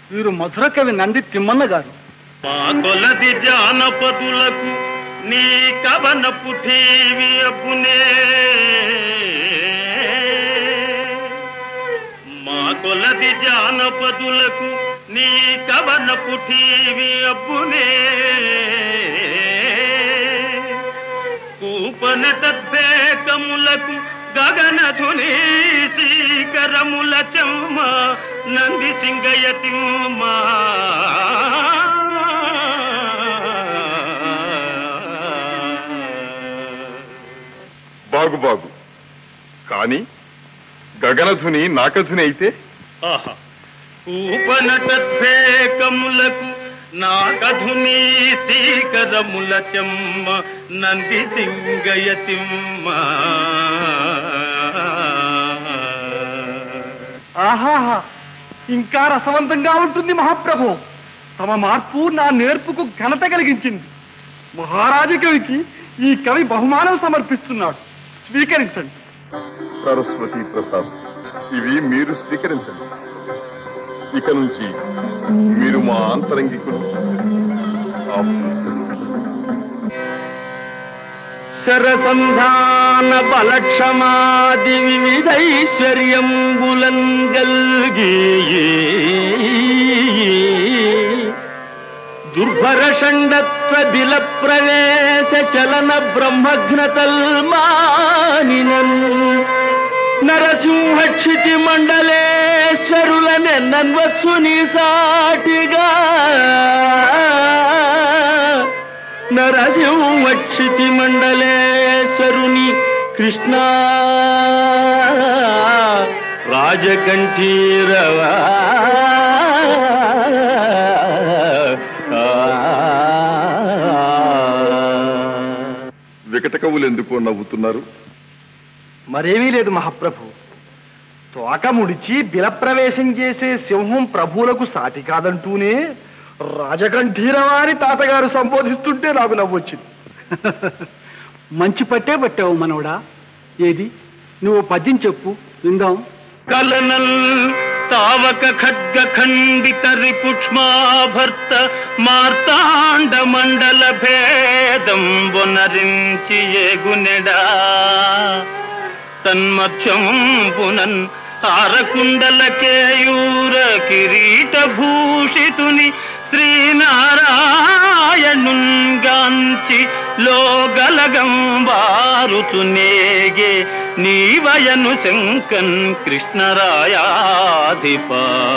వీరు మధుర కవి నంది తిమ్మన్న గారు. మా కొలది జానపదులకు నీ కవనపు ఠీవి అప్పునే, మా కొలది జానపదులకు నీ కవనపు ఠీవి అప్పునే, కూపనటద్వేకములకు గగనధుని శ్రీకరముల చెమ్మ నంది సింగయతిమ్మ. బాగు బాగు, కాని గగనధుని నాకధుని అయితే కూపనటద్వేకములకు నాకధుని శ్రీకరముల చెమ్మ నంది సింగయతిమ్మ. ఆహాహా, ఇంకా రసవంతంగా ఉంటుంది మహాప్రభు. తమ మార్పు నా నేర్పుకు ఘనత కలిగించింది. మహారాజు కవికి ఈ కవి బహుమానం సమర్పిస్తున్నాడు, స్వీకరించండి. సరస్వతి ప్రసాద్, ఇవి మీరు స్వీకరించండి. ఇక నుంచి మీరు మా ఆంతరంగికులు. శరసంధాన బలక్షమాది వివిధైశ్వర్యంబులం గల్గి దుర్భర షండత్వ దిల ప్రవేశ చలన బ్రహ్మఘ్నతల్మానినన్ నరసింహక్షితి మండలేశ్వరులనెన్నన్వచ్చు నీ సాటిగా. నరసింహక్షితి మండలేశ్వరుని కృష్ణ రాజకంఠీరవా. వికట కవులు ఎందుకో నవ్వుతున్నారు? మరేమీ లేదు మహాప్రభు. తోక ముడిచి బిలప్రవేశం చేసే సింహం ప్రభువులకు సాటి కాదంటూనే రాజకంఠీరవారి తాతగారు సంబోధిస్తుంటే నాకు నవ్వొచ్చింది. మంచి పట్టే పట్టావు మనవడా. ఏది నువ్వు పద్యం చెప్పు విందాం. కలనల్ తావక ఖడ్గ ఖండిత రిపుక్ష్మాభర్త మార్తాండ మండల భేదం బొనరించి ఏగునెడా తన్మధ్యం పునన్ హారకుండల కేయూర కిరీట భూషితుని శ్రీనారాయణుంగాంచి లోగలగం వారుతునేగే నీవయను శంకన్ కృష్ణరాయాధిప.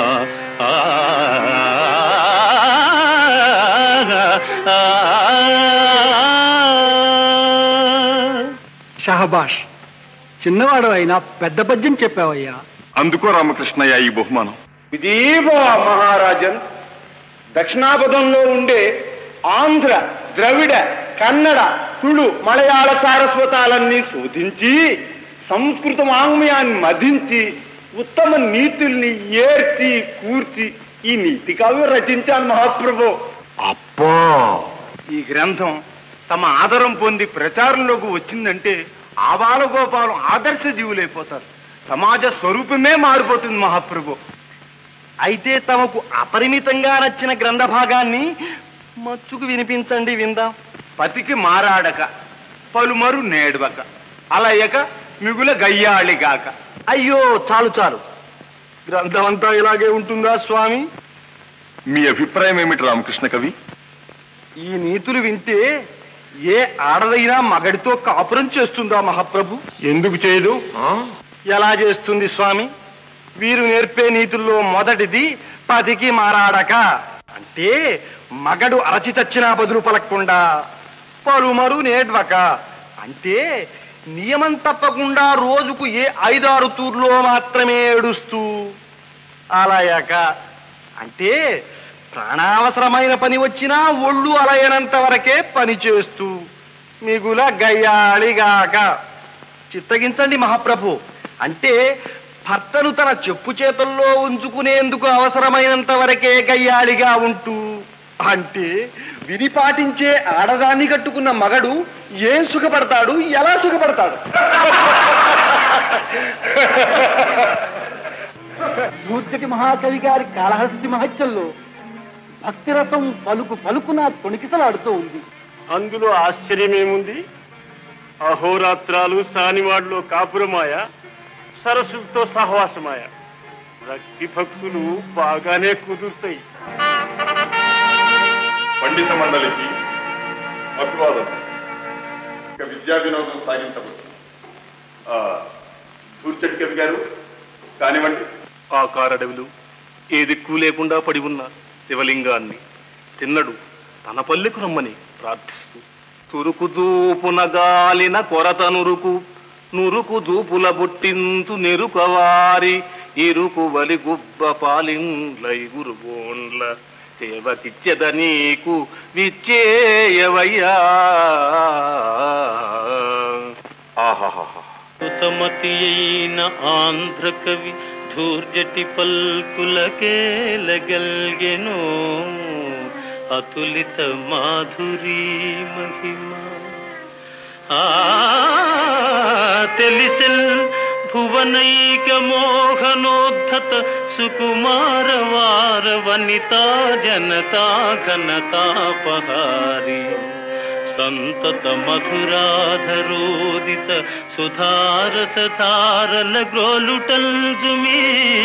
షహబాష్, చిన్నవాడు అయినా పెద్ద పద్యం చెప్పావయ్యా. అందుకో రామకృష్ణయ్య ఈ బహుమానం. ఇదీవో మహారాజన్, దక్షిణాపథంలో ఉండే ఆంధ్ర, ద్రవిడ, కన్నడ, తుళు, మలయాళ సారస్వతాలన్నీ శోధించి సంస్కృత వాంగ్మయాన్ని మదించి ఉత్తమ నీతుల్ని ఏర్చి కూర్చి ఈ నీతి కావ్యం రచించాను మహాప్రభు. అబ్బా, ఈ గ్రంథం తమ ఆదరం పొంది ప్రచారంలోకి వచ్చిందంటే ఆబాలగోపాలం ఆదర్శ జీవులైపోతారు. సమాజ స్వరూపమే మారిపోతుంది మహాప్రభు. అయితే తమకు అపరిమితంగా నచ్చిన గ్రంథ భాగాన్ని మచ్చుకు వినిపించండి, విందాం. పతికి మారాడక పలుమరు నేడవక అలయక మిగుల గయ్యాళిగాక. అయ్యో చాలు చాలు, గ్రంథం అంతా ఇలాగే ఉంటుందా స్వామి? మీ అభిప్రాయం ఏమిటి రామకృష్ణ కవి? ఈ నీతులు వింటే ఏ ఆడదైనా మగడితో కాపురం చేస్తుందా మహాప్రభు? ఎందుకు చేయదు? ఎలా చేస్తుంది స్వామి? వీరు నేర్పే నీతుల్లో మొదటిది పతికి మారాడక అంటే మగడు అరచి చచ్చినా బదులు పలకకుండా, పలుమరు నేడ్వక అంటే నియమం తప్పకుండా రోజుకు ఏ 5-6 తూర్లో మాత్రమే ఏడుస్తూ, అలయక అంటే ప్రాణావసరమైన పని వచ్చినా ఒళ్ళు అలయనంత వరకే పని చేస్తూ, మిగుల గయ్యాళిగాక. చిత్తగించండి మహాప్రభు, అంటే భర్తను తన చెప్పు చేతుల్లో ఉంచుకునేందుకు అవసరమైనంత వరకే గయ్యాళిగా ఉంటూ, అంటే విధి పాటించే ఆడదాన్ని కట్టుకున్న మగడు ఏం సుఖపడతాడు, ఎలా సుఖపడతాడు? దూర్జటి మహాకవి గారి కాళహస్తి మహత్యంలో భక్తిరసం పలుకు పలుకున తొణికిసలాడుతూ ఉంది. అందులో ఆశ్చర్యమేముంది? అహోరాత్రాలు సానివాడలో కాపురమాయ, సరస్సుతో సహవాసమాయ. భక్తి భక్తులు బాగానే కుదురుతాయి. పండిత మండలికి అభివాదం. ఇక విద్యా వినోదం సాగించవచ్చు. దూర్చటి కవి గారు కానివ్వండి. ఆ కారడవిలు ఏ దిక్కు లేకుండా పడి ఉన్న శివలింగాన్ని తిన్నడు తన పల్లెకు రమ్మని ప్రార్థిస్తూ తురుకు దూపున గాలిన కొరత నురుకు దూపుల బొట్టింతు నెరుకవారి ఇరుకు వలి గుబ్బ పాలిండ్లైగురు బోండ్ల సేవకిచ్చెద నీకు విచ్చేయవయ్యా. సుతమతి అయిన ఆంధ్ర కవి ధూర్జటి పల్కులకేలగల్గెను అతులిత మాధురీ మహిమ. తెలిసెల్ భువనైక మోహనోద్ధత సుకుమార వార వనితా జనతా ఘనతాపహారి సంతత మధురాధరోదిత సుధారస ధారల గ్రోలుటల్జుమీ.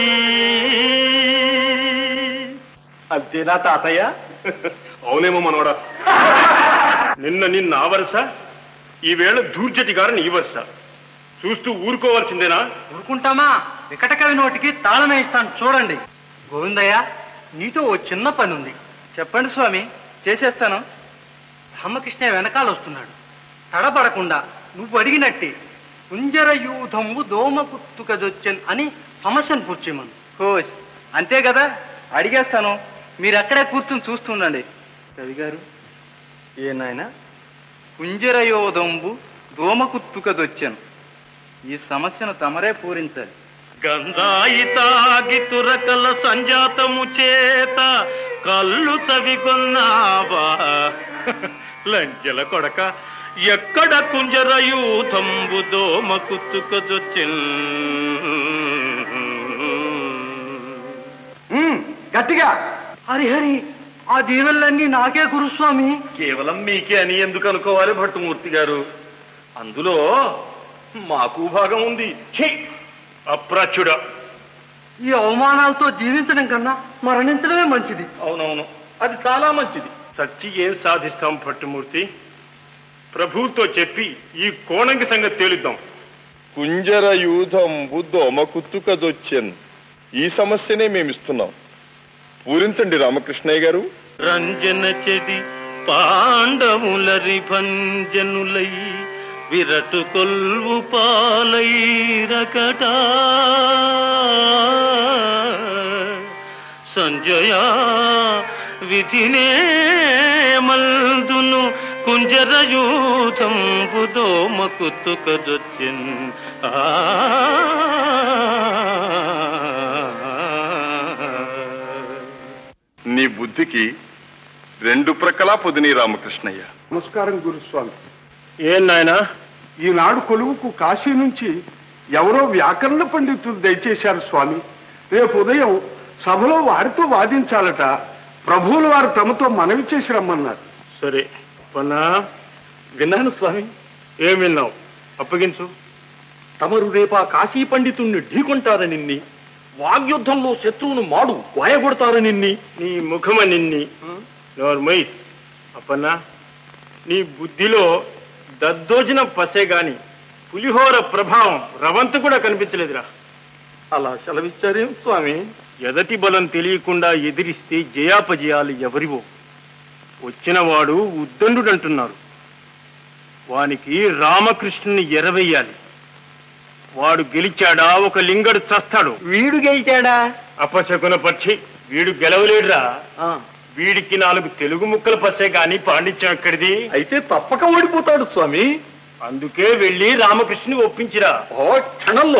అంతేనా తాతయ్య? అవునేమో మనోడా. నిన్న ఆ వరుస, ఈవేళ దూర్జటి గారు నీ వరుస. చూస్తూ ఊరుకోవాల్సిందేనా? ఊరుకుంటామా? వికట కవి నోటికి తాళమే ఇస్తాను చూడండి. గోవిందయ్య, నీతో ఓ చిన్న పని ఉంది. చెప్పండి స్వామి, చేసేస్తాను. రామకృష్ణ వెనకాల వస్తున్నాడు. తడబడకుండా నువ్వు అడిగినట్టే కుంజర యూధంబు దోమ కుత్తుకదొచ్చన్ అని సమస్యను కూర్చేమను. హోస్, అంతే కదా, అడిగేస్తాను. మీరు అక్కడే కూర్చుని చూస్తుండండి. కవి గారు, ఏ నాయన? కుంజరయోధంబు దోమ కుత్తుకదొచ్చను. ఈ సమస్యను తమరే పూరించాలి. గంధాయితాగి తురకల సంజాతము చేత కళ్ళు చవిగొన్నావా లంచెల కొడక, ఎక్కడ కుంజరయూథంబు దోమ కుత్తుకదొచ్చెన్. గట్టిగా హరిహరి, ఆ దీవెనలన్నీ నాకే గురుస్వామి. కేవలం మీకే అని ఎందుకు అనుకోవాలి భట్టుమూర్తి గారు? అందులో మాకు భాగం ఉంది. అప్రాచ్యుడా, ఈ అవమానాలతో జీవించడం కన్నా మరణించడమే మంచిది. అవునవును, అది చాలా మంచిది. సచ్చి ఏం సాధిస్తాం భట్టుమూర్తి? ప్రభువుతో చెప్పి ఈ కోణంగి సంగతి తేలుద్దాం. కుంజర యూధంబు దోమ కుత్తుకదొచ్చెన్. ఈ సమస్యనే మేమిస్తున్నాం. పూరించండి రామకృష్ణయ్య గారు. రంజన చెది పాండవులరి భంజనులై విరటు కొల్వు పాలైరకట సంజయా విధినే మల్దును కుంజరయూథంబు దోమ కుత్తుకదొచ్చెన్. నీ బుద్ధికి రెండు ప్రక్కలా పొదిని రామకృష్ణయ్య. నమస్కారం గురుస్వామి. ఏం నాయనా? ఈనాడు కొలువుకు కాశీ నుంచి ఎవరో వ్యాకరణ పండితులు దయచేశారు స్వామి. రేపు ఉదయం సభలో వారితో వాదించాలట. ప్రభువుల వారు తమతో మనవి చేసి రమ్మన్నారు. సరే పన్నా. విన్నాను స్వామి. ఏం విన్నావు? అప్పగించు. తమరు రేపా కాశీ పండితుణ్ణి ఢీకొంటారనిన్ని, వాగ్యుద్ధంలో శత్రువును మాడు వాయగొడతారనిన్ని. నీ ముఖమ నిన్ని నోర్మై. అప్పన్నా, నీ బుద్ధిలో దద్దోజన పసే గాని పులిహోర ప్రభావం రవంత కూడా కనిపించలేదురా. అలా సెలవిచ్చారేం స్వామి? ఎదటి బలం తెలియకుండా ఎదిరిస్తే జయాపజయాలు ఎవరివో. వచ్చినవాడు ఉద్దండుడంటున్నారు. వానికి రామకృష్ణుని ఎరవేయాలి. వాడు గెలిచాడా ఒక లింగడు చస్తాడు. వీడు గెలిచాడా? అపశకున పక్షి, వీడు గెలవలేడురా. వీడికి 4 తెలుగు ముక్కలు పసే గాని పాండిత్యం ఎక్కడిది? అయితే తప్పక ఓడిపోతాడు స్వామి. అందుకే వెళ్ళి రామకృష్ణుని ఒప్పించిరా. ఓ క్షణంలో.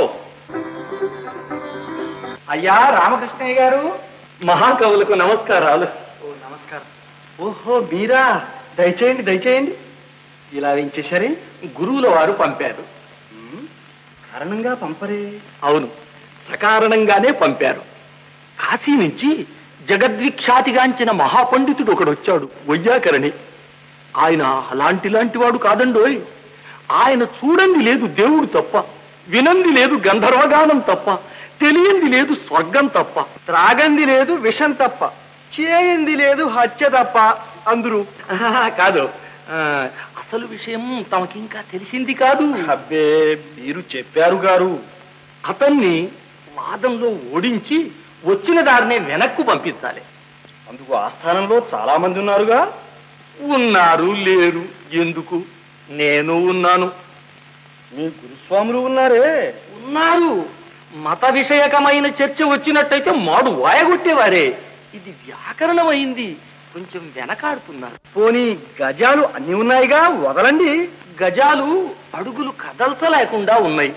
అయ్యా రామకృష్ణయ్య గారు, మహాకవులకు నమస్కారాలు. ఓ నమస్కారం. ఓహో మీరా? దయచేయండి దయచేయండి. ఇలా వేయించేసరి గురువుల వారు పంపారు. కారణంగా పంపరే. అవును, సకారణంగానే పంపారు. కాశీ నుంచి జగద్విఖ్యాతిగాంచిన మహాపండితుడు ఒకడొచ్చాడు, వైయాకరణి. ఆయన అలాంటి వాడు కాదండోయ్. ఆయన చూడండి లేదు దేవుడు తప్ప, వినంది లేదు గంధర్వగానం తప్ప, తెలియంది లేదు స్వర్గం తప్ప, త్రాగంది లేదు విషం తప్ప, చేయింది లేదు హత్య తప్ప అందరూ. కాదు, అసలు విషయం తమకింకా తెలిసింది కాదు. అబ్బే, మీరు చెప్పారు గారు. అతన్ని వాదంలో ఓడించి వచ్చిన దారినే వెనక్కు పంపించాలి. అందుకు ఆస్థానంలో చాలా మంది ఉన్నారుగా. ఉన్నారు లేరు ఎందుకు, నేను ఉన్నాను. మీ గురుస్వాములు ఉన్నారే. ఉన్నారు. మత విషయకమైన చర్చ వచ్చినట్టయితే మాడు వాయగొట్టేవారే. ఇది వ్యాకరణమైంది, కొంచెం వెనకాడుతున్నారు. పోనీ గజాలు అన్ని ఉన్నాయిగా, వదలండి. గజాలు అడుగులు కదల్చలేకుండా ఉన్నాయి.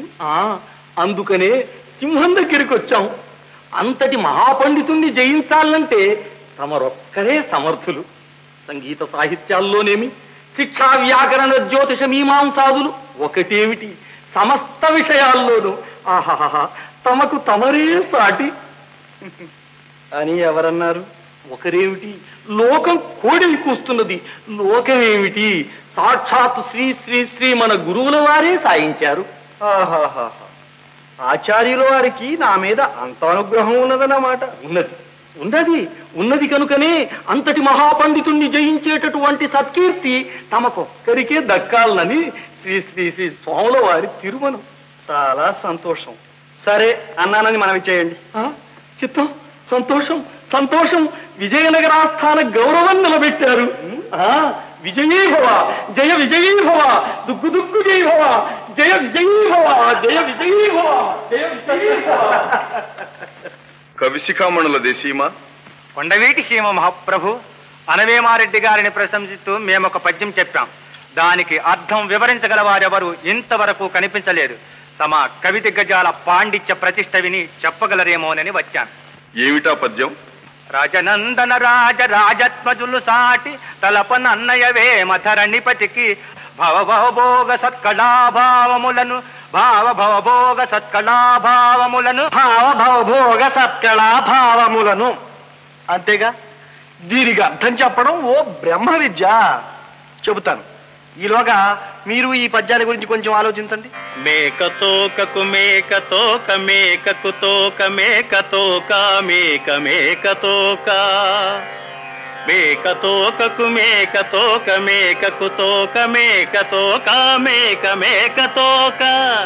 అందుకనే సింహం దగ్గరికి వచ్చాం. అంతటి మహాపండితుణ్ణి జయించాలంటే తమరొక్కరే సమర్థులు. సంగీత సాహిత్యాల్లోనేమి, శిక్షా వ్యాకరణ జ్యోతిష మీమాంసాదులు ఒకటేమిటి, సమస్త విషయాల్లోనూ ఆహాహా తమకు తమరే సాటి అని ఎవరన్నారు? ఒకరేమిటి, లోకం కోడెలు కూస్తున్నది. లోకమేమిటి, సాక్షాత్ శ్రీ శ్రీ శ్రీ మన గురువుల వారే సాయించారు. ఆహాహా, ఆచార్యుల వారికి నా మీద అంత అనుగ్రహం ఉన్నదన్నమాట. ఉన్నది కనుకనే అంతటి మహాపండితుణ్ణి జయించేటటువంటి సత్కీర్తి తమకొక్కరికే దక్కాలని శ్రీ శ్రీ శ్రీ స్వాముల వారి తిరుమణం. చాలా సంతోషం. సరే అన్నానని మనం ఇచ్చేయండి. చిత్తం, సంతోషం సంతోషం. విజయనగరాస్థాన గౌరవం నిలబెట్టారు. విజయీభవ, జయ విజయీభవ, దుగ్గు దుగ్గు జయభవ, జయ విజయీభవ, జయ విజయీభవ, జయ విజయీభవ. కవిశిఖామణుల దేశీమా, కొండవీటి సీమ మహాప్రభు, అనవేమారెడ్డి గారిని ప్రశంసిస్తూ మేమొక పద్యం చెప్పాం. దానికి అర్థం వివరించగల వారెవరు ఇంతవరకు కనిపించలేదు. తమ కవి దిగ్గజాల పాండిత్య ప్రతిష్ట విని చెప్పగలరేమోనని వచ్చాను. ఏమిటా పద్యం? రాజనందన రాజత్మజులు సాటి తలపనన్నయవే మధరణిపతికి భవభవభోగ సత్కళాభావములను భావభవభోగ సత్కళాభావములను భావభవభోగ సత్కళాభావములను. అంతేగా, దీనికి అర్థం చెప్పడం ఓ బ్రహ్మ విద్య. చెబుతాను. ఈలోగా మీరు ఈ పద్యాల గురించి కొంచెం ఆలోచించండి. మేకతోకకు మేకతోక మేకకు తోక మేకతోక మేక మేకతోక మేకతోకకు మేకతోక మేకకు తోక మేకతోక మేక మేకతోక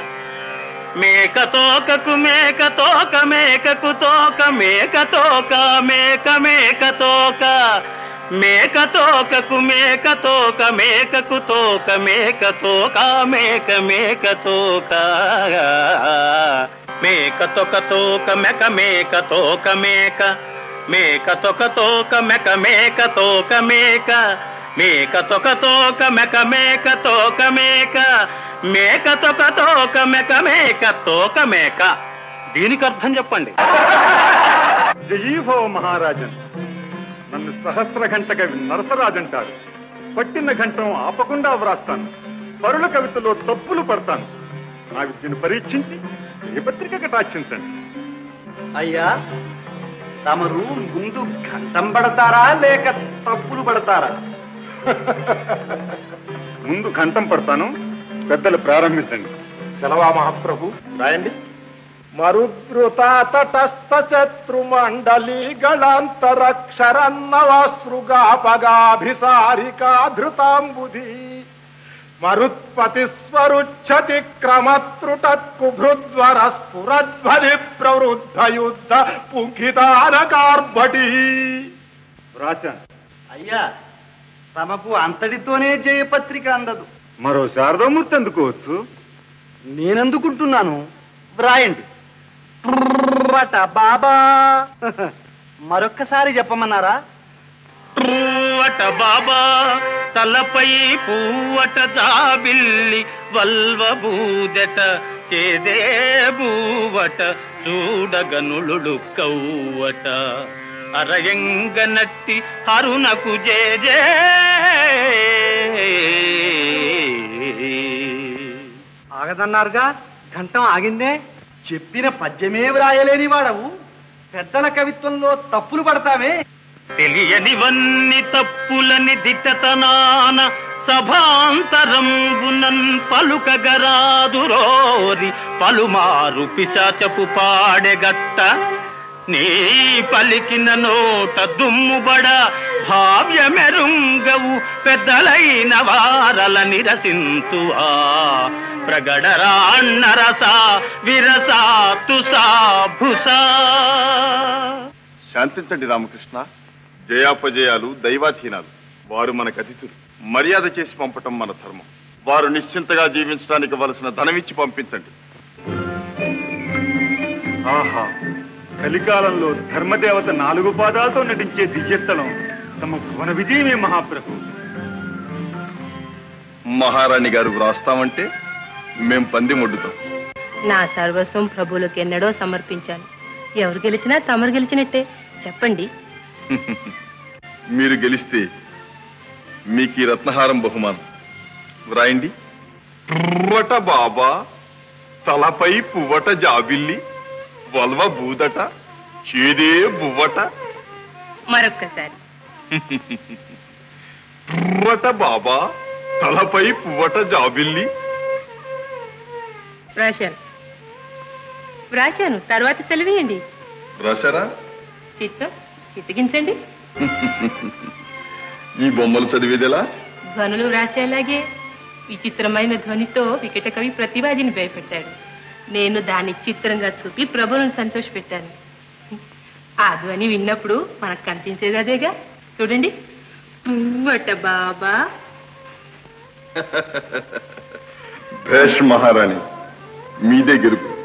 మేకతోకకు మేకతోక మేకకు తోక మేకతోక మేక మేకతోక మేకతోకకు మేకతోక మేకకు తోక మేకతోక మేక మేకతోక మేకతోక తోక మెక మేకతోక మేక మేకతోక తోక మెక మేకతోక మేక మేకతోక తోక మెక మేకతోక మేక మేకతోక తోక మెక మేకతోక మేక. దీనికి అర్థం చెప్పండి. జయీభవ మహారాజన్. నన్ను సహస్ర ఘంట కవి నరసరాజంటారు. పట్టిన ఘంటం ఆపకుండా వ్రాస్తాను. పరుల కవితలో తప్పులు పడతాను. నా విద్యను పరీక్షించి ఏ పత్రిక కటాక్షించండి. అయ్యా, తమరు ముందు ఘంటం పడతారా లేక తప్పులు పడతారా? ముందు ఘంటం పడతాను. పెద్దలు ప్రారంభించండి. సెలవా మహాప్రభు. రాయండి. మరుద్రుత తటస్థ శత్రు మండలి గళాంతరక్షరన్నవసృగాపగాభిసారికా ధృతాంబుధి మరుత్పతి స్వరుచ్చతి క్రమత్రుటత్కుభృద్వర స్ఫురధ్వని ప్రవృద్ధ యుద్ధ పుంఖితానకార్భటి. రాశాను. అయ్యా, తమకు అంతటితోనే జయపత్రిక అందదు. మరో శారదామూర్తి అందుకోవచ్చు. నేనందుకుంటున్నాను. వ్రాయండి. బాబా. మరొక్కసారి చెప్పమన్నారా? పువ్వట బాబా తలపై పువ్వట జాబిల్లి వల్వ బూదెట చేదే బూవట చూడగనులుడు కవ్వట అరయంగనట్టి హరునకు జేజే. ఆగదన్నారుగా, ఘంటం ఆగిందే. చెప్పిన పద్యమే వ్రాయలేని వాడవు పెద్దల కవిత్వంలో తప్పులు పడతావే. తెలియనివన్ని తప్పులని దిట్టతనాన సభాంతరంబునన్ పలుకగరాదురోరి పలుమారు పిశాచపు పాడెగట్ట నీ పలికిన నోట దుమ్ముబడ భావ్యమెరుంగవు పెద్దలైన వారల నిరసింతువా ప్రగడరాన్నరసా విరసా తుసా భుసా. శాంతించండి రామకృష్ణ. జయాపజయాలు దైవాధీనాలు. వారు మనకు అతిథులు. మర్యాద చేసి పంపటం మన ధర్మం. వారు నిశ్చింతగా జీవించడానికి వలసిన ధనమిచ్చి పంపించండి. ఆహా, కలికాలంలో ధర్మదేవత 4 పాదాలతో నటించే దివ్యస్థలం తమ భువన విజయమే మహాప్రభు. మహారాణి గారు వ్రాస్తామంటే మేం పంది మొడ్డుతాం. నా సర్వస్వం ప్రభువులకు ఎన్నడో సమర్పించాను. ఎవరు గెలిచినా తమరు గెలిచినట్టే. చెప్పండి. మీరు గెలిస్తే మీకు ఈ రత్నహారం బహుమానం. వ్రాయండి. పువ్వట బాబా తలపై పువ్వట జాబిల్లి వల్వ బూదట చేదే బువ్వట. మరొక్కసారి. పువ్వట బాబా తలపై పువ్వట జాబిల్లి. వ్రాశాను. తర్వాత సెలవేయండి. రాశారా? చిత్తగించండి. ఈ బొమ్మలు చదివేదెలా? ధ్వనులు రాసేలాగే. విచిత్రమైన ధ్వనితో వికట కవి ప్రతివాదిని భయపెట్టాడు. నేను దాన్ని చిత్రంగా చూపి ప్రభువులను సంతోషపెట్టాను. ఆ ధ్వని విన్నప్పుడు మనకు కనిపించేది అదేగా. చూడండి. పువ్వట బాబా. భేష్ మహారాణి, మీదే గెలుపు.